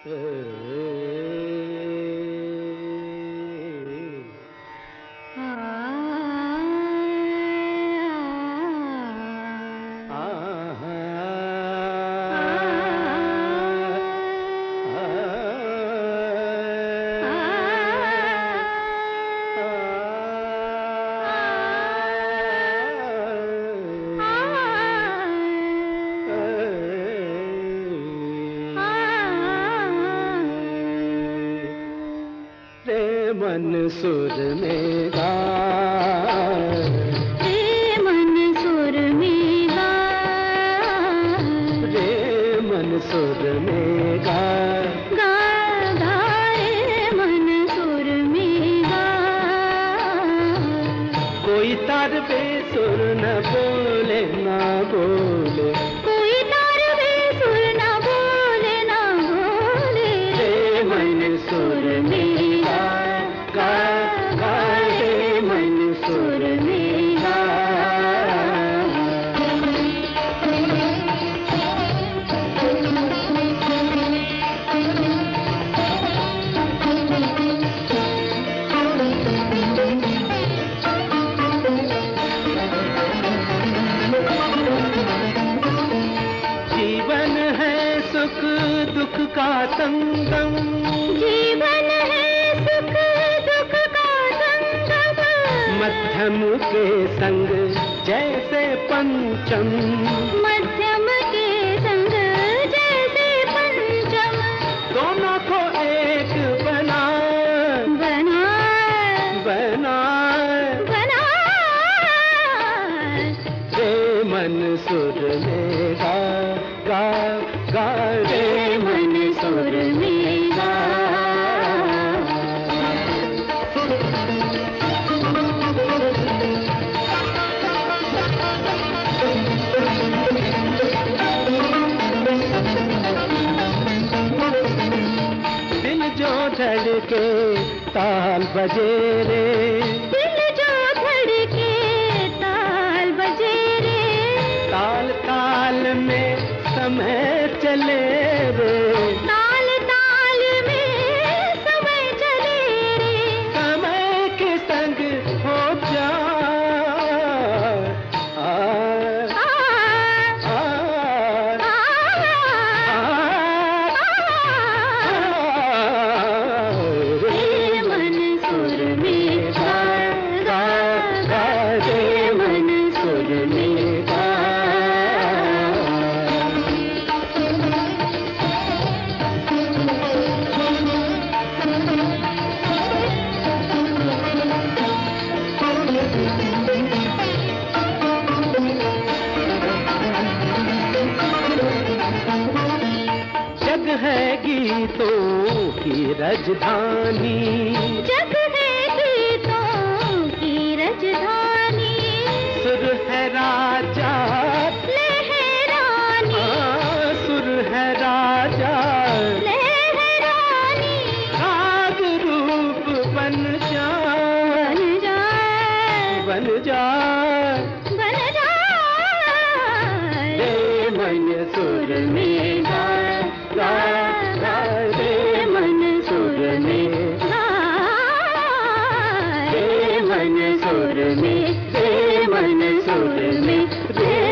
मन सुर में गा, रे मन सुर में गा, रे मन सुर में गा, गा गा रे मन सुर में गा। कोई तार बेसुर न बोले ना बोले, कोई तार बेसुर न बोले ना बोले, रे मन सुर में गा, गा गा रे मन सुर में गा। जीवन है सुख दुख का संगम, जीवन है सुख दुख का संगम, मध्यम के संग जैसे पंचम, मध्यम के संग जैसे पंचम, दोनों को एक बना बना बना बना, रे मन सुर में गा, गा गा रे मन सुर में गा। दिल जो धड़के ताल बजे रे, दिल जो धड़के ताल बजे रे, ताल ताल में समय चले रे, ताल ताल में समय चले रे, समय के संग हो जा आ, आ, आ, आ, रे मन सुर में गा, गा गा रे मन सुर में गा। जग है गीतों की राजधानी, जग है गीतों की राजधानी, सुर है राजा लहरानी, सुर है राजा, लहरानी, राग रूप बन जा बन जा बन जा, बन जा, रे मन सुर में गा, गा गा रे मन सुर में गा, रे मन सुर में, रे मन सुर में, रे